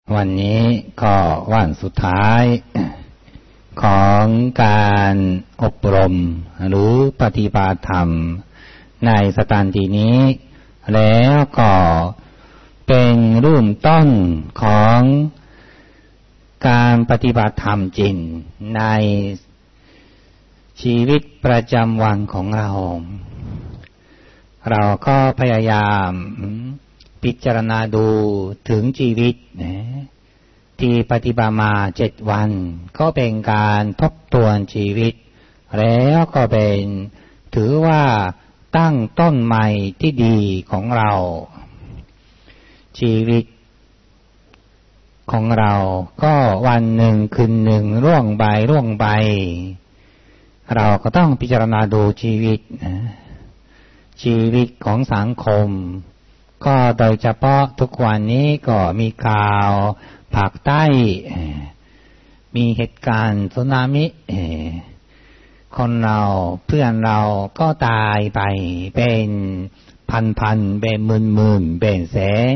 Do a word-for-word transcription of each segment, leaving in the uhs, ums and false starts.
วันนี้ก็วันสุดท้ายของการอบรมหรือปฏิบัติธรรมในสถานที่นี้แล้วก็เป็นเริ่มต้นของการปฏิบัติธรรมจริงในชีวิตประจำวันของเราเราก็พยายามพิจารณาดูถึงชีวิตนะที่ปฏิบัติมาเจ็ดวันก็เป็นการทบทวนชีวิตแล้วก็เป็นถือว่าตั้งต้นใหม่ที่ดีของเราชีวิตของเราก็วันหนึ่งคืนหนึ่งล่วงไปล่วงไปเราก็ต้องพิจารณาดูชีวิตนะชีวิตของสังคมก็โดยเฉพาะทุกวันนี้ก็มีข่าวภาคใต้มีเหตุการณ์สึนามิคนเราเพื่อนเราก็ตายไปเป็นพันๆเป็นหมื่นๆเป็นแสน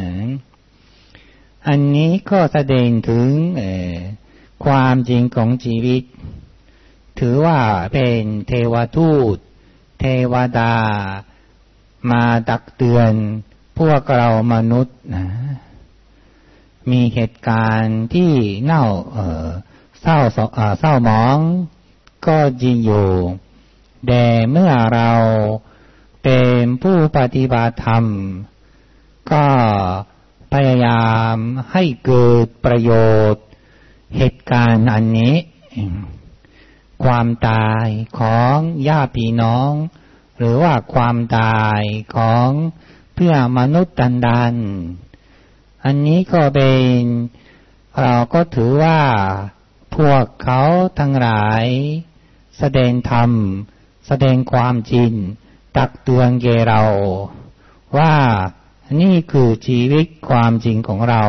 อันนี้ก็แสดงถึงความจริงของชีวิตถือว่าเป็นเทวทูตเทวดามาตักเตือนพวกเรามนุษย์นะมีเหตุการณ์ที่เน่าเอ่อเศร้าเอ่อเศร้าหมองก็จริงอยู่แต่เมื่อเราเป็นผู้ปฏิบัติธรรมก็พยายามให้เกิดประโยชน์เหตุการณ์อันนี้ความตายของญาติพี่น้องหรือว่าความตายของเพื่อมนุษย์ดันดันอันนี้ก็เป็นเราก็ถือว่าพวกเขาทั้งหลายแสดงธรรมแสดงความจริงตักเตือนแก่เราว่านี่คือชีวิตความจริงของเรา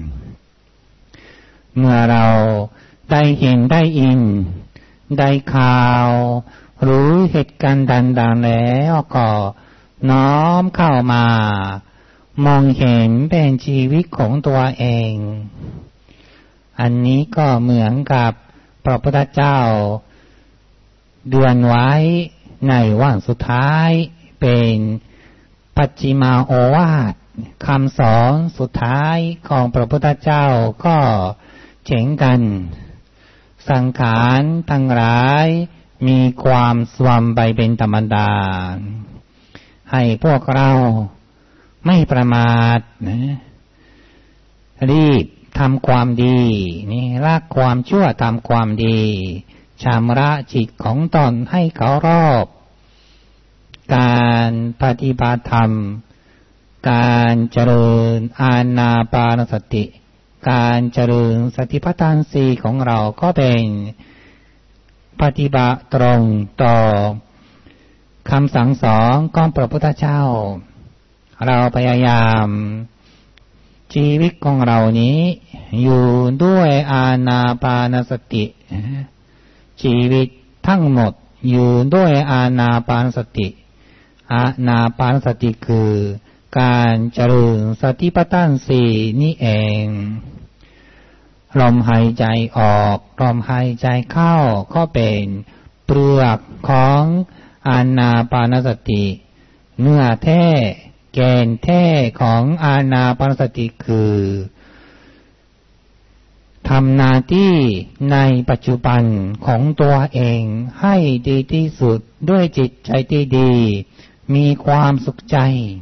เมื่อเราได้เห็นได้ยินได้ข่าวรู้เหตุการณ์ต่างๆแล้วก็น้อมเข้ามามองเห็นเป็นชีวิตของตัวเองอันนี้ก็เหมือนกับพระพุทธเจ้าเตือนไว้ในวันสุดท้ายเป็นปัจฉิมาโอวาทคำสอนสุดท้ายของพระพุทธเจ้าก็เช่นกันสังขารทั้งหลายมีความเสื่อมไปเป็นธรรมดาให้พวกเราไม่ประมาทนะรีบทำความดีนี่ละความชั่วทำความดีชำระจิตของตนให้เคารพการปฏิบัติธรรมการเจริญอานาปานสติการเจริญสติปัฏฐานสี่ของเราก็เป็นปฏิบัติตรงต่อคำสั่งสอนของพระพุทธเจ้าเราพยายามชีวิตของเรานี้อยู่ด้วยอานาปานสติชีวิตทั้งหมดอยู่ด้วยอานาปานสติอานาปานสติคือการเจริญสติปัฏฐานสี่นี่เองลมหายใจออกลมหายใจเข้าก็เป็นเปลือกของอานาปานสติเนื้อแท้แกนแท้ของอานาปานสติคือทำหน้าที่ในปัจจุบันของตัวเองให้ดีที่สุดด้วยจิตใจที่ดีมีความสุขใจ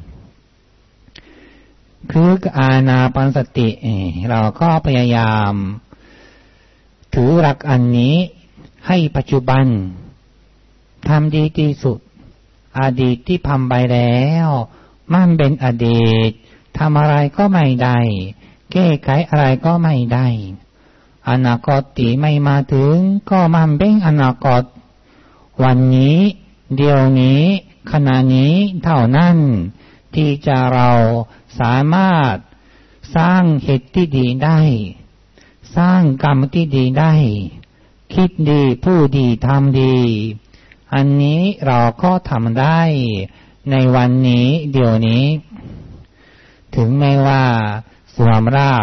คืออานาปานสติเราก็พยายามถือหลักอันนี้ให้ปัจจุบันทำดีที่สุดอดีตที่ทำไปแล้วมันเป็นอดีตทำอะไรก็ไม่ได้แก้ไขอะไรก็ไม่ได้อนาคตที่ไม่มาถึงก็มันเป็นอนาคตวันนี้เดี๋ยวนี้ขณะนี้เท่านั้นที่จะเราสามารถสร้างเหตุที่ดีได้สร้างกรรมที่ดีได้คิดดีพูดดีทำดีอันนี้เราก็ทำได้ในวันนี้เดี๋ยวนี้ถึงแม้ว่าสวมราบ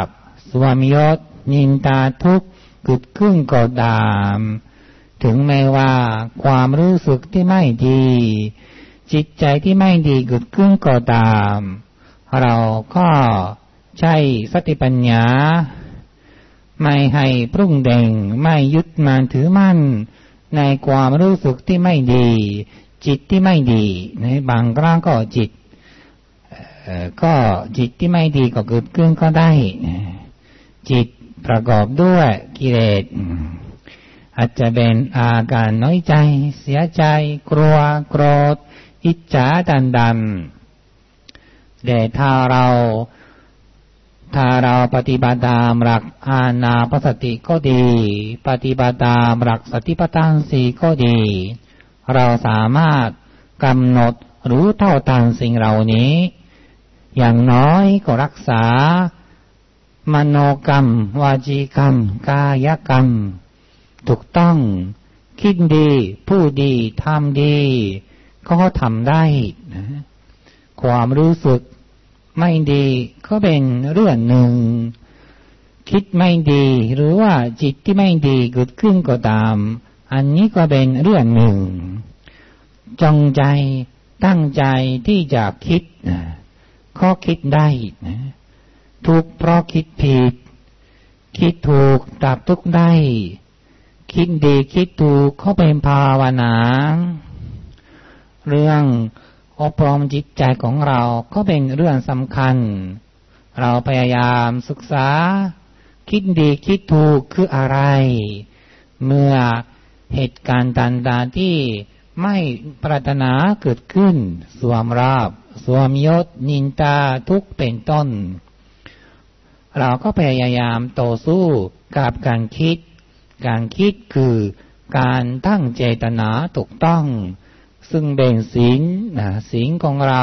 สวมยศนินทาทุกข์เกิดขึ้นก็ตามถึงแม้ว่าความรู้สึกที่ไม่ดีจิตใจที่ไม่ดีเกิดขึ้นก็ตามเราก็ใช้สติปัญญาไม่ให้ปรุงแต่งไม่ยึดมั่นถือมั่นในความรู้สึกที่ไม่ดีจิตที่ไม่ดีในบางครั้งก็จิตก็จิตที่ไม่ดีก็เกิดขึ้นก็ได้จิตประกอบด้วยกิเลสอาจจะเป็นอาการน้อยใจเสียใจกลัวโกรธอิจฉาดันดันแต่ถ้าเราถ้าเราปฏิบัติตามหลักอานาปานสติก็ดีปฏิบัติตามหลักสติปัฏฐานสี่ก็ดีเราสามารถกำหนดรู้เท่าทันสิ่งเหล่านี้อย่างน้อยก็รักษามโนกรรมวาจีกรรมกายกรรมถูกต้องคิดดีพูดดีทำดีก็ทำได้นะความรู้สึกไม่ดีก็เป็นเรื่องหนึ่งคิดไม่ดีหรือว่าจิตที่ไม่ดีเกิดขึ้นก็ตามอันนี้ก็เป็นเรื่องหนึ่งจงใจตั้งใจที่จะคิดก็คิดได้นะทุกข์เพราะคิดผิดคิดถูกดับทุกข์ได้คิดดีคิดถูกเขาเป็นภาวนาเรื่องอบรมจิตใจของเราก็เป็นเรื่องสำคัญเราพยายามศึกษาคิดดีคิดถูกคืออะไรเมื่อเหตุการณ์ต่างๆที่ไม่ปรารถนาเกิดขึ้นสวมราบสวมยศนินทาทุกข์เป็นต้นเราก็พยายามต่อสู้กับการคิดการคิดคือการตั้งเจตนาถูกต้องซึ่งเป็นศีลนะศีลของเรา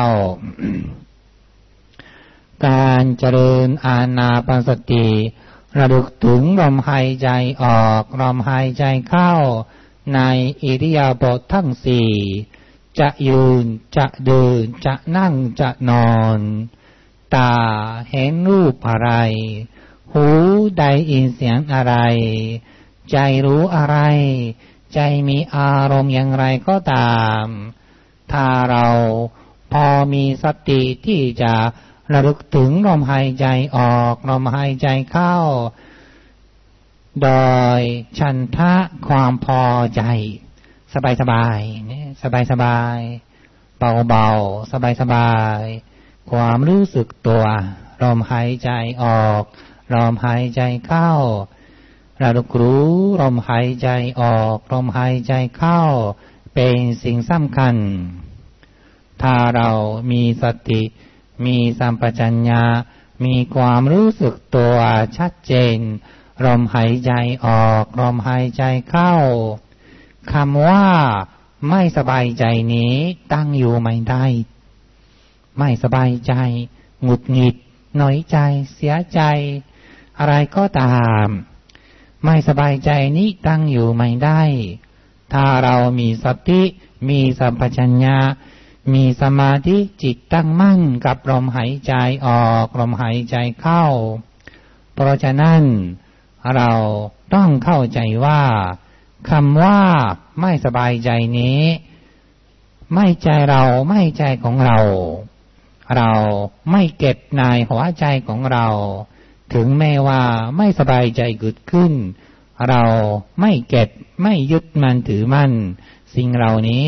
การเจริญอานาปานสติระลึกถึงลมหายใจออกลมหายใจเข้าในอิริยาบถทั้งสี่จะยืนจะเดินจะนั่งจะนอนตาเห็นรูปอะไรหูได้ยินเสียงอะไรใจรู้อะไรใจมีอารมณ์อย่างไรก็ตามถ้าเราพอมีสติที่จะระลึกถึงลมหายใจออกลมหายใจเข้าโดยฉันทะความพอใจสบายๆเนี่ยสบายๆเบาๆสบายๆความรู้สึกตัวลมหายใจออกลมหายใจเข้าระลึกรู้ลมหายใจออกลมหายใจเข้าเป็นสิ่งสำคัญถ้าเรามีสติมีสัมปชัญญะมีความรู้สึกตัวชัดเจนลมหายใจออกลมหายใจเข้าคำว่าไม่สบายใจนี้ตั้งอยู่ไม่ได้ไม่สบายใจหงุดหงิดน้อยใจเสียใจอะไรก็ตามไม่สบายใจนี้ตั้งอยู่ไม่ได้ถ้าเรามีสติมีสัมปชัญญะมีสมาธิจิตตั้งมั่นกับลมหายใจออกลมหายใจเข้าเพราะฉะนั้นเราต้องเข้าใจว่าคำว่าไม่สบายใจนี้ไม่ใจเราไม่ใจของเราเราไม่เก็บในหัวใจของเราถึงแม้ว่าไม่สบายใจเกิดขึ้นเราไม่เก็บไม่ยึดมั่นถือมั่นสิ่งเหล่านี้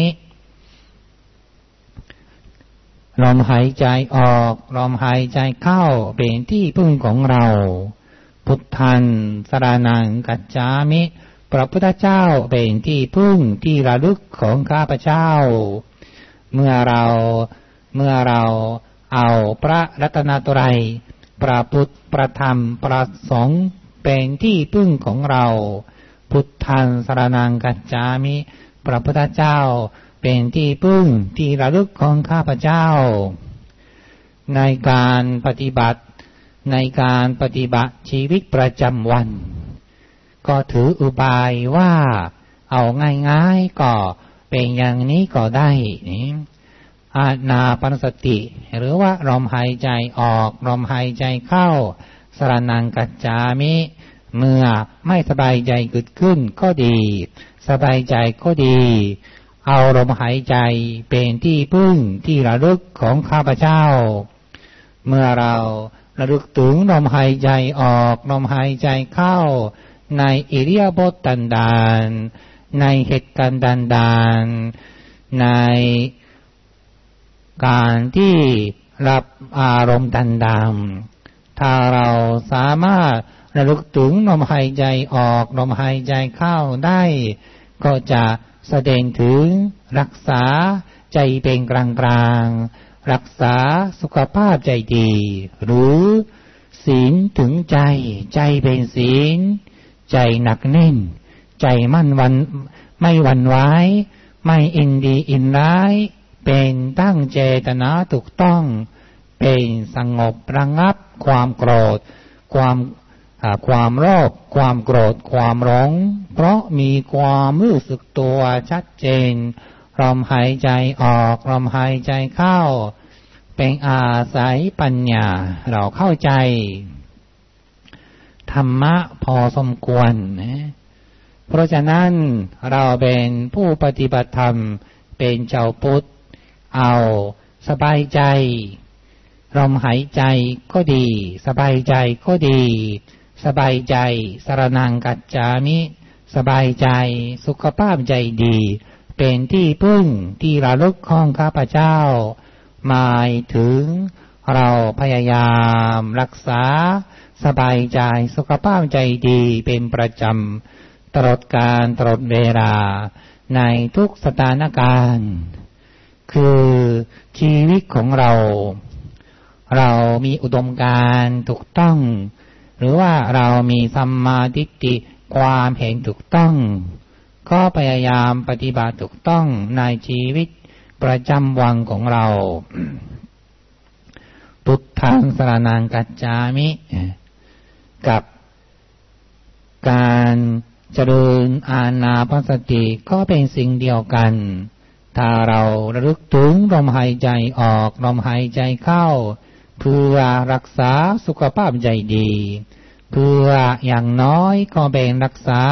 ลมหายใจออกลมหายใจเข้าเป็นที่พึ่งของเราพุทธังสรณังคัจฉามิพระพุทธเจ้าเป็นที่พึ่งที่ระลึกของข้าพเจ้าเมื่อเราเมื่อเราเอาพระรัตนตรัยพระพุทธพระธรรมพระสงฆ์เป็นที่พึ่งของเราพุทธังสรณังคัจฉามิพระพุทธเจ้าเป็นที่พึ่งที่ระลึกของข้าพเจ้าในการปฏิบัติในการปฏิบัติชีวิตประจำวันก็ถืออุบายว่าเอาง่ายๆก็เป็นอย่างนี้ก็ได้อานาปานสติหรือว่าลมหายใจออกลมหายใจเข้าสรณังกัจฉามิเมื่อไม่สบายใจเกิดขึ้นก็ดีสบายใจก็ดีเอาลมหายใจเป็นที่พึ่งที่ระลึกของข้าพเจ้าเมื่อเราระลึกถึงลมหายใจออกลมหายใจเข้าในอิริยาบถต่างๆในเหตุการณ์ต่างๆในการที่รับอารมณ์ต่างๆถ้าเราสามารถระลึกถึงลมหายใจออกลมหายใจเข้าได้ก็จะแสดงถึงรักษาใจเป็นกลางๆรักษาสุขภาพใจดีหรือศีลถึงใจใจเป็นศีลใจหนักแน่นใจมั่นวันไม่หวั่นไหวไม่อินดีอินร้ายเป็นตั้งเจตนาถูกต้องเป็นสงบระงับความโกรธความความโลภความโกรธความหลงเพราะมีความรู้สึกตัวชัดเจนลมหายใจออกลมหายใจเข้าเป็นอาศัยปัญญาเราเข้าใจธรรมะพอสมควรนะเพราะฉะนั้นเราเป็นผู้ปฏิบัติธรรมเป็นชาวพุทธเอาสบายใจลมหายใจก็ดีสบายใจก็ดีสบายใจสรณังกัจฉามิสบายใจสุขภาพใจดีเป็นที่พึ่งที่ระลึกของข้าพเจ้าหมายถึงเราพยายามรักษาสบายใจสุขภาพใจดีเป็นประจำตลอดกาลตลอดเวลาในทุกสถานการณ์คือชีวิตของเราเรามีอุดมการณ์ถูกต้องหรือว่าเรามีสัมมาทิฏฐิความเห็นถูกต้องก็พยายามปฏิบัติถูกต้องในชีวิตประจำวันของเราพุทธังสรณังกัจฉามิกับการเจริญอานาปานสติก็เป็นสิ่งเดียวกันถ้าเราระลึกถึงลมหายใจออกลมหายใจเข้าเพื่อรักษาสุขภาพใจดีเพื่ออย่างน้อยก็เป็นรักษา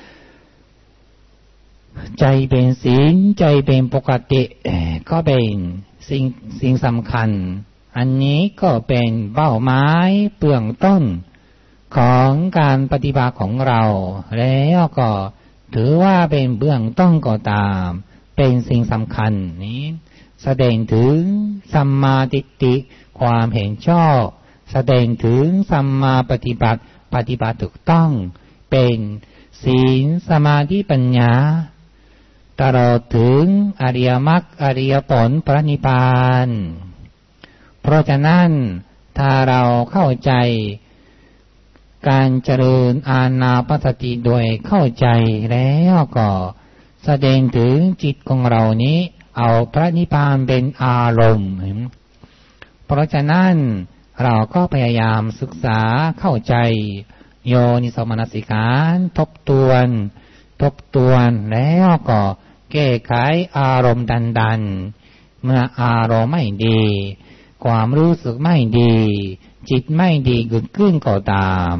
ใจเป็นศีลใจเป็นปกติก็เป็นสิ่งสิ่งสำคัญอันนี้ก็เป็นเป้าหมายเบื้องต้นของการปฏิบัติของเราแล้วก็ถือว่าเป็นเบื้องต้นก็ตามเป็นสิ่งสำคัญนี้แสดงถึงสัมมาทิฏฐิความเห็นชอบแสดงถึงสัมมาปฏิบัติปฏิบัติถูกต้องเป็นศีลสมาธิปัญญาตลอดถึงอริยมรรคอริยผลพระนิพพานเพราะฉะนั้นถ้าเราเข้าใจการเจริญอานาปานสติโดยเข้าใจแล้วก็แสดงถึงจิตของเรานี้เอาพระนิพพานเป็นอารมณ์เพราะฉะนั้นเราก็พยายามศึกษาเข้าใจโยนิโสมนสิการทบทวนทบทวนแล้วก็แก้ไขอารมณ์ดันๆเมื่ออารมณ์ไม่ดีความรู้สึกไม่ดีจิตไม่ดีเกิดขึ้นก็ตาม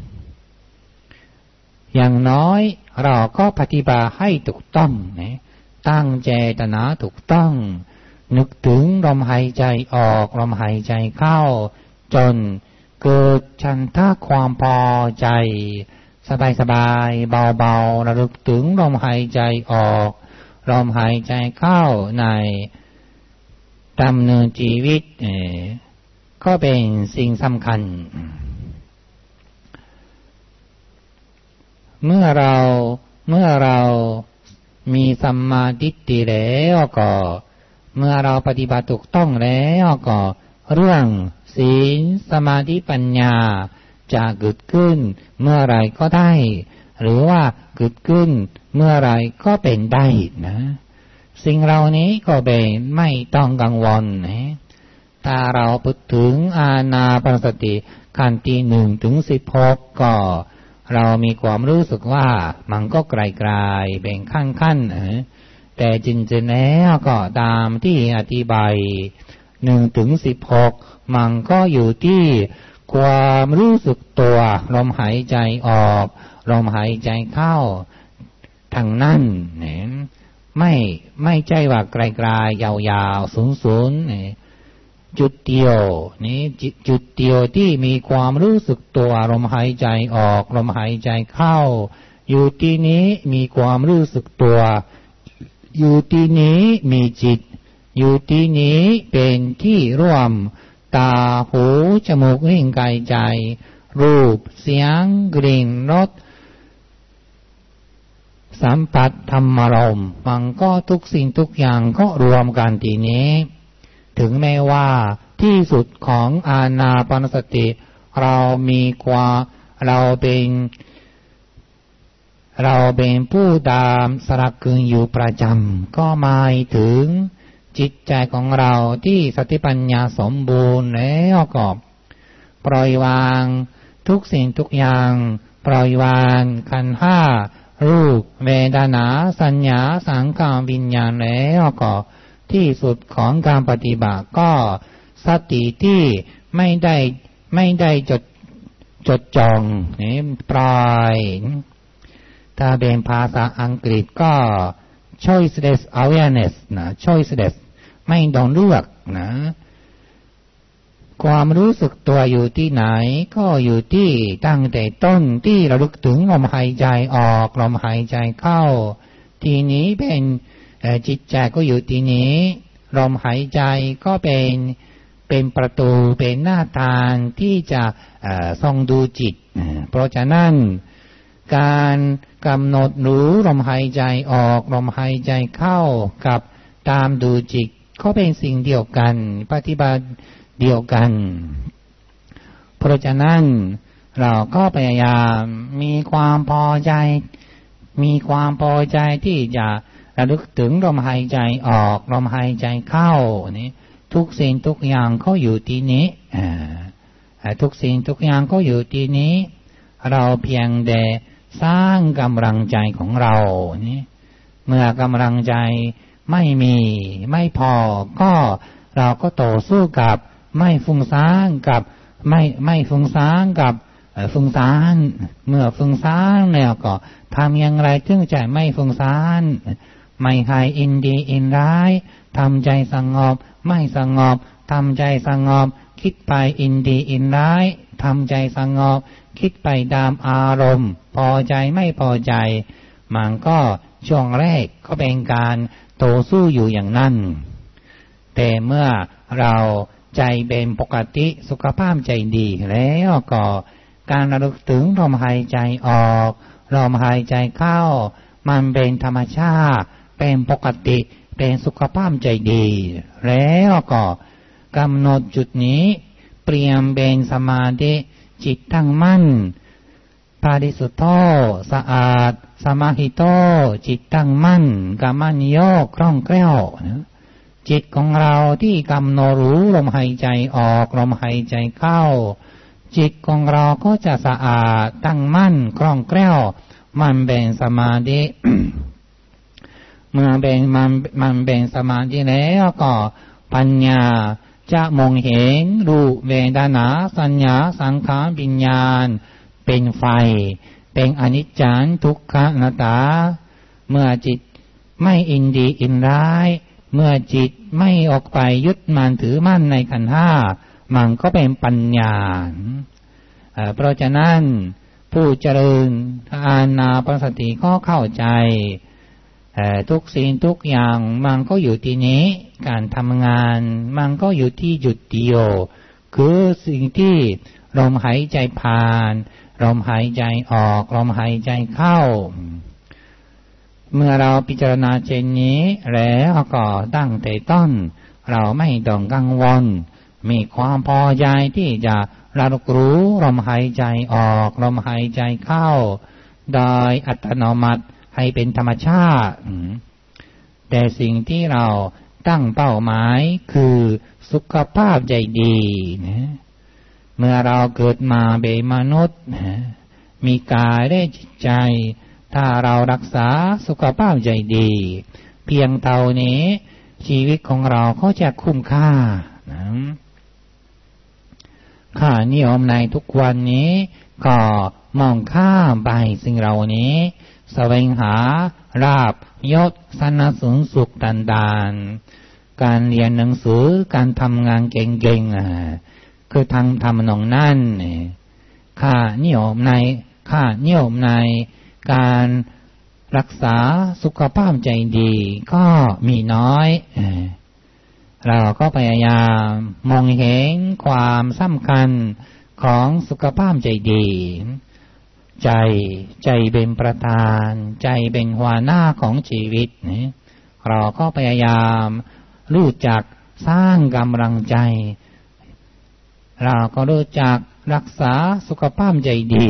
อย่างน้อยเราก็ปฏิบัติให้ถูกต้องนะตั้งเจตนาถูกต้องนึกถึงลมหายใจออกลมหายใจเข้าจนเกิดฉันทะความพอใจสบายๆเบาๆระลึกถึงลมหายใจออกลมหายใจเข้าในดำเนินชีวิตก็เป็นสิ่งสำคัญเมื่อเราเมื่อเรามีสัมมาทิฏฐิแล้วก็เมื่อเราปฏิบัติถูกต้องแล้วก็เรื่องศีลสมาธิปัญญาจะเกิดขึ้นเมื่อไรก็ได้หรือว่าเกิดขึ้นเมื่อไรก็เป็นได้นะสิ่งเหล่านี้ก็เป็นไม่ต้องกังวลนะถ้าเราพูดถึงอานาปานสติขั้นที่หนึ่งถึงสิบหกก็เรามีความรู้สึกว่ามันก็ไกลๆเป็นขั้นๆนะแต่จริงๆแล้วก็ตามที่อธิบายหนึ่งถึงสิบหกมันก็อยู่ที่ความรู้สึกตัวลมหายใจออกลมหายใจเข้าทางนั้นเนี่ยไม่ไม่ใช่ว่าไกลๆยาวๆสูงๆเนี่ยจุดเดียวนี่จุดเดียวที่มีความรู้สึกตัวลมหายใจออกลมหายใจเข้าอยู่ที่นี้มีความรู้สึกตัวอยู่ที่นี้มีจิตอยู่ที่นี้เป็นที่ร่วมตาหูจมูกลิ้นกายใจรูปเสียงกลิ่นรสสัมผัสธรรมารมณ์มันก็ทุกสิ่งทุกอย่างก็รวมกันที่นี้ถึงแม้ว่าที่สุดของอานาปานสติเรามีความเราเป็นเราเป็นผู้ตามสระคืนอยู่ประจำก็หมายถึงจิตใจของเราที่สติปัญญาสมบูรณ์แล้วก็ปล่อยวางทุกสิ่งทุกอย่างปล่อยวางขันธ์ห้ารูปเวทนาสัญญาสังขารวิญญาณแล้วก็ที่สุดของการปฏิบัติก็สติที่ไม่ได้ไม่ได้จดจดจ่องนี่ปล่อยถ้าเป็นภาษาอังกฤษก็ choiceless awareness นะ choiceless ไม่ต้องเลือกนะความรู้สึกตัวอยู่ที่ไหนก็อยู่ที่ตั้งแต่ต้นที่ระลึกถึงลมหายใจออกลมหายใจเข้าทีนี้เป็นจิตใจก็อยู่ที่นี้ลมหายใจก็เป็นเป็นประตูเป็นหน้าทางที่จะส่องดูจิตเพราะฉะนั้นการกำหนดรู้ลมหายใจออกลมหายใจเข้ากับตามดูจิตก็เป็นสิ่งเดียวกันปฏิบัติเดียวกันเพราะฉะนั้นเราก็พยายามมีความพอใจมีความพอใจที่จะระลึกถึงลมหายใจออกลมหายใจเข้านี่ทุกสิ่งทุกอย่างก็อยู่ที่นี้ทุกสิ่งทุกอย่างก็อยู่ที่นี้เราเพียงแต่สร้างกำลังใจของเรานี่เมื่อกำลังใจไม่มีไม่พอก็เราก็ต่อสู้กับไม่ฟุ้งซ่านกับไม่ไม่ฟุ้งซ่านกับฟุ้งซ่านเมื่อฟุ้งซ่านแล้วก็ทำอย่างไรถึงจะไม่ฟุ้งซ่านไม่ให้อินดีอินร้ายทำใจสงบไม่สงบทำใจสงบคิดไปอินดีอินร้ายทำใจสงบคิดไปตามอารมณ์พอใจไม่พอใจมันก็ช่วงแรกก็เป็นการต่อสู้อยู่อย่างนั้นแต่เมื่อเราใจเป็นปกติสุขภาพใจดีแล้วก็การระลึกถึงลมหายใจออกลมหายใจเข้ามันเป็นธรรมชาติเป็นปกติเป็นสุขภาพใจดีแล้วก็กำหนดจุดนี้เปลี่ยนเป็นสมาธิจิตตั้งมั่นปาริสุทโธสะอาดสมาหิโตจิตตั้งมั่นกำมั่นโยกคล่องแคล่วจิตของเราที่กำหนดรู้ลมหายใจออกลมหายใจเข้าจิตของเราก็จะสะอาดตั้งมั่นคล่องแคล่วมันเป็นสมาธิ เมื่อเป็นมันมันเป็นสมาธิแล้วก็ปัญญาจะมองเห็นรูปเวทนาสัญญาสังขารวิญญาณเป็นไฟเป็นอนิจจังทุกขังอนัตตาเมื่อจิตไม่อินดีอินร้ายเมื่อจิตไม่ออกไปยึดมั่นถือมั่นในขันธ์ห้ามันก็เป็นปัญญาเพราะฉะนั้นผู้เจริญอานาปานสติก็เข้าใจทุกสิ่งทุกอย่างมันก็อยู่ที่นี้การทำงานมันก็อยู่ที่จุดเดียวคือสิ่งที่ลมหายใจผ่านลมหายใจออกลมหายใจเข้าเมื่อเราพิจารณาเช่นนี้แล้วก็ตั้งแต่ต้นเราไม่ต้องกังวลมีความพอใจที่จะระลึกรู้ลมหายใจออกลมหายใจเข้าโดยอัตโนมัติให้เป็นธรรมชาติแต่สิ่งที่เราตั้งเป้าหมายคือสุขภาพใจดีนะเมื่อเราเกิดมาเป็นมนุษย์มีกายและจิตใจถ้าเรารักษาสุขภาพใจดีเพียงเท่านี้ชีวิตของเราก็จะคุ้มค่านะข้านิยมในทุกวันนี้ก็มองข้ามไปสิ่งเหล่านี้แสวงหาลาภยศสรรเสริญสุขต่างๆการเรียนหนังสือการทำงานเก่งๆคือทางทำนองนั่นข้านิยมในข้านิยมในการรักษาสุขภาพใจดีก็มีน้อยเราก็พยายามมองเห็นความสำคัญของสุขภาพใจดีใจใจเป็นประธานใจเป็นหัวหน้าของชีวิตเราก็พยายามรู้จักสร้างกำลังใจเราก็รู้จักรักษาสุขภาพใจดี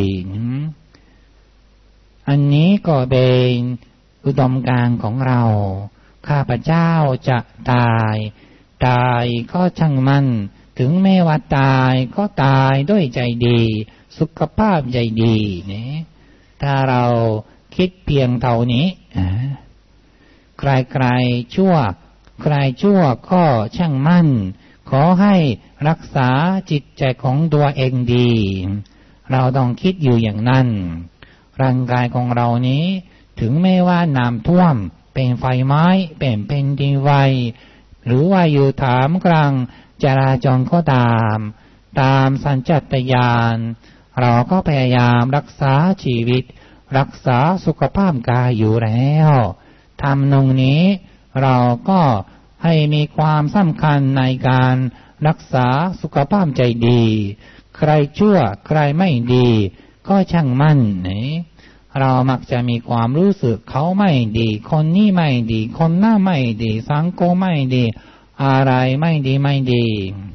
อันนี้ก็เป็นอุดมการณ์ของเราข้าพเจ้าจะตายตายก็ช่างมันถึงแม้ว่าตายก็ตายด้วยใจดีสุขภาพใจดีเนี่ยถ้าเราคิดเพียงเท่านี้ใครๆชั่วใครชั่วก็ช่างมั่นขอให้รักษาจิตใจของตัวเองดีเราต้องคิดอยู่อย่างนั้นร่างกายของเรานี้ถึงแม้ว่าน้ำท่วมเป็นไฟไหม้เป็นเป็นดินไหวหรือว่าอยู่ท่ามกลางจราจรก็ตามตามสัญชาตญาณเราก็พยายามรักษาชีวิตรักษาสุขภาพกายอยู่แล้วทำตรงนี้เราก็ให้มีความสำคัญในการรักษาสุขภาพใจดีใครชั่วใครไม่ดีก็ช่างมั่นนี่เรามักจะมีความรู้สึกเขาไม่ดีคนนี้ไม่ดีคนหน้าไม่ดีสังคมไม่ดีอะไรไม่ดีไม่ดี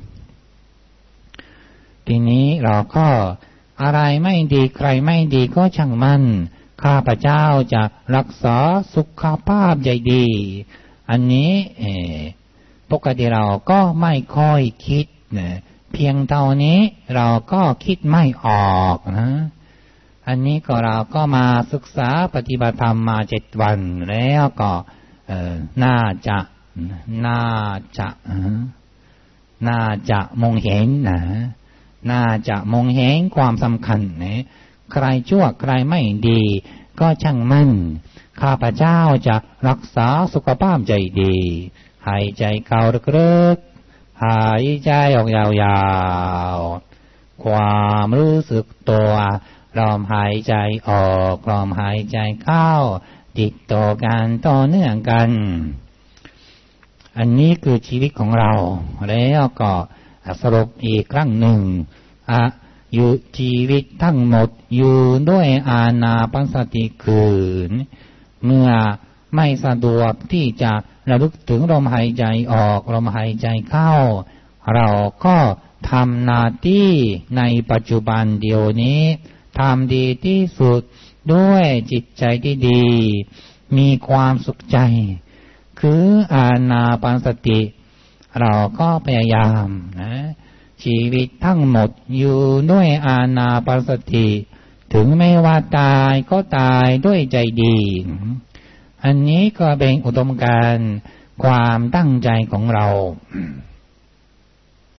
ทีนี้เราก็อะไรไม่ดีใครไม่ดีก็ช่างมั่นข้าพเจ้าจะรักษาสุขภาพใจดีอันนี้ปกติเราก็ไม่ค่อยคิดนะเพียงเท่านี้เราก็คิดไม่ออกนะอันนี้ก็เราก็มาศึกษาปฏิบัติธรรมมาเจ็ดวันแล้วก็เอ่อน่าจะน่าจะน่าจะมองเห็นนะน่าจะมองเห็นความสำคัญนะใครชั่วใครไม่ดีก็ช่างมั่นข้าพเจ้าจะรักษาสุขภาพใจดีหายใจเข้าลึกๆหายใจออกยาวๆความรู้สึกตัวลมหายใจออกลมหายใจเข้าติดต่อกันต่อเนื่องกันอันนี้คือชีวิตของเราแล้วก็สรุปอีกครั้งหนึ่งอะอยู่ชีวิตทั้งหมดอยู่ด้วยอานาปานสติคืนเมื่อไม่สะดวกที่จะระลึกถึงลมหายใจออกลมหายใจเข้าเราก็ทำหน้าที่ในปัจจุบันเดียวนี้ทำดีที่สุดด้วยจิตใจที่ดีมีความสุขใจคืออานาปานสติเราก็พยายามนะชีวิตทั้งหมดอยู่ด้วยอานาปานสติถึงไม่ว่าตายก็ตายด้วยใจดีอันนี้ก็เป็นอุดมการณ์ความตั้งใจของเรา